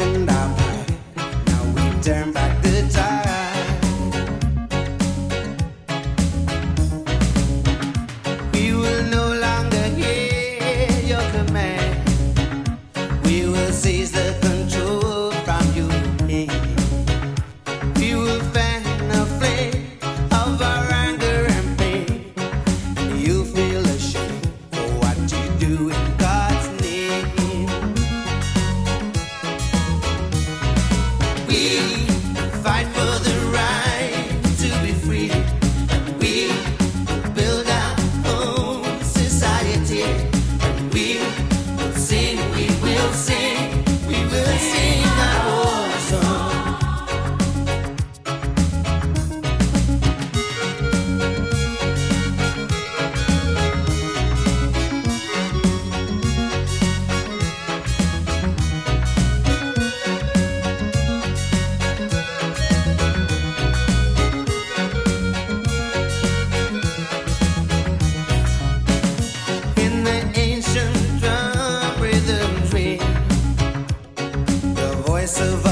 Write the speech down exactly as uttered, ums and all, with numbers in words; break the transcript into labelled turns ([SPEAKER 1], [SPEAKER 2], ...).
[SPEAKER 1] lifting our pride. Now we turn back the tide. We will no longer hear your command. We will seize the control from you. We will fan the flame of our anger and pain. You feel ashamed for what you do in God's name. We fight for the right to be free. We build our own society. We will sing, we will sing, we will sing our war song. In the ancient drum rhythms ring, the voice of